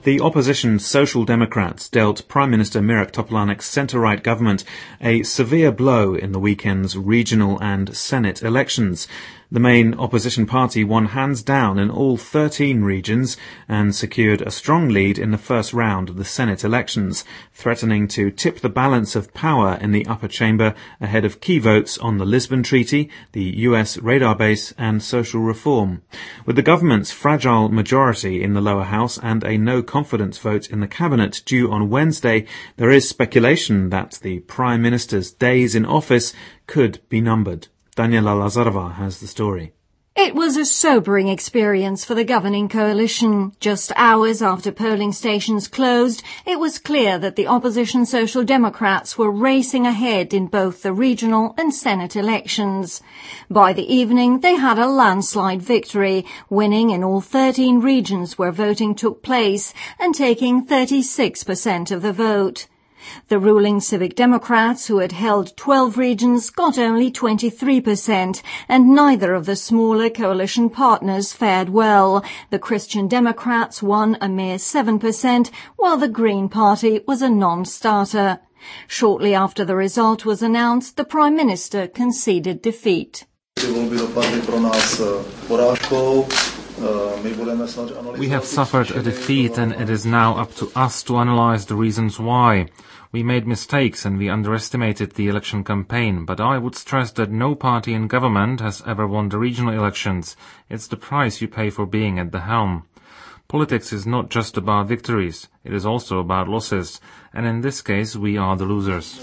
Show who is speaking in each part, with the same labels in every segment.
Speaker 1: The opposition Social Democrats dealt Prime Minister Mirek Topolánek's centre-right government a severe blow in the weekend's regional and Senate elections. The main opposition party won hands down in all 13 regions and secured a strong lead in the first round of the Senate elections, threatening to tip the balance of power in the upper chamber ahead of key votes on the Lisbon Treaty, the US radar base and social reform. With the government's fragile majority in the lower house and a no-confidence vote in the cabinet due on Wednesday, there is speculation that the Prime Minister's days in office could be numbered. Daniela Lazarova has the story.
Speaker 2: It was a sobering experience for the governing coalition. Just hours after polling stations closed, it was clear that the opposition Social Democrats were racing ahead in both the regional and Senate elections. By the evening, they had a landslide victory, winning in all 13 regions where voting took place and taking 36% of the vote. The ruling Civic Democrats, who had held 12 regions, got only 23%, and neither of the smaller coalition partners fared well. The Christian Democrats won a mere 7%, while the Green Party was a non-starter. Shortly after the result was announced, the Prime Minister conceded defeat.
Speaker 3: We have suffered a defeat, and it is now up to us to analyze the reasons why. We made mistakes and we underestimated the election campaign, but I would stress that no party in government has ever won the regional elections. It's the price you pay for being at the helm. Politics is not just about victories, it is also about losses, and in this case we are the losers.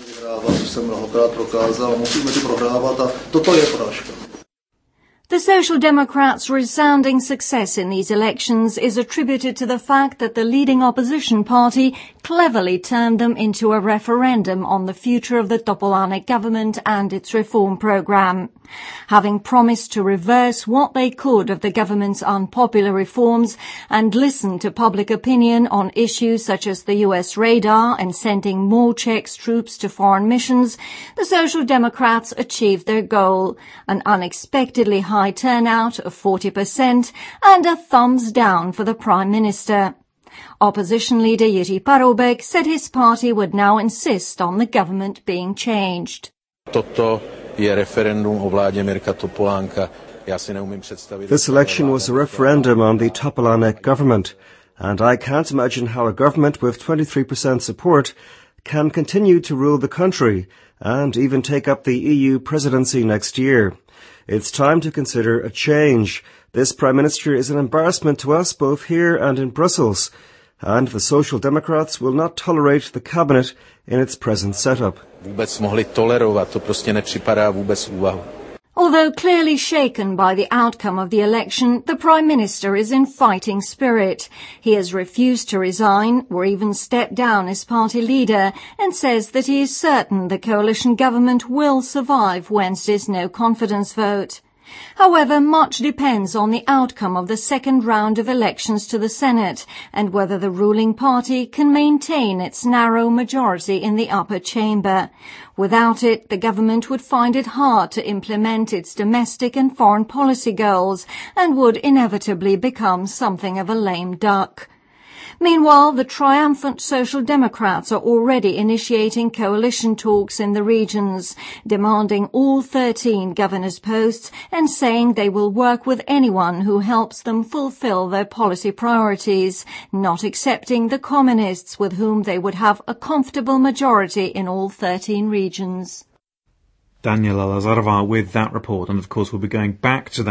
Speaker 2: The Social Democrats' resounding success in these elections is attributed to the fact that the leading opposition party cleverly turned them into a referendum on the future of the Topolánek government and its reform programme. Having promised to reverse what they could of the government's unpopular reforms and listen to public opinion on issues such as the US radar and sending more Czech troops to foreign missions, the Social Democrats achieved their goal, an unexpectedly high turnout of 40% and a thumbs down for the Prime Minister. Opposition leader Jiří Paroubek said his party would now insist on the government being changed.
Speaker 4: This
Speaker 5: election was a referendum on the Topolánek government, and I can't imagine how a government with 23% support can continue to rule the country and even take up the EU presidency next year. It's time to consider a change. This Prime Minister is an embarrassment to us both here and in Brussels, and the Social Democrats will not tolerate the cabinet in its present setup.
Speaker 2: Although clearly shaken by the outcome of the election, the Prime Minister is in fighting spirit. He has refused to resign or even step down as party leader and says that he is certain the coalition government will survive Wednesday's no-confidence vote. However, much depends on the outcome of the second round of elections to the Senate and whether the ruling party can maintain its narrow majority in the upper chamber. Without it, the government would find it hard to implement its domestic and foreign policy goals and would inevitably become something of a lame duck. Meanwhile, the triumphant Social Democrats are already initiating coalition talks in the regions, demanding all 13 governors' posts and saying they will work with anyone who helps them fulfill their policy priorities, not accepting the communists with whom they would have a comfortable majority in all 13 regions.
Speaker 1: Daniela Lazarova with that report, and of course we'll be going back to that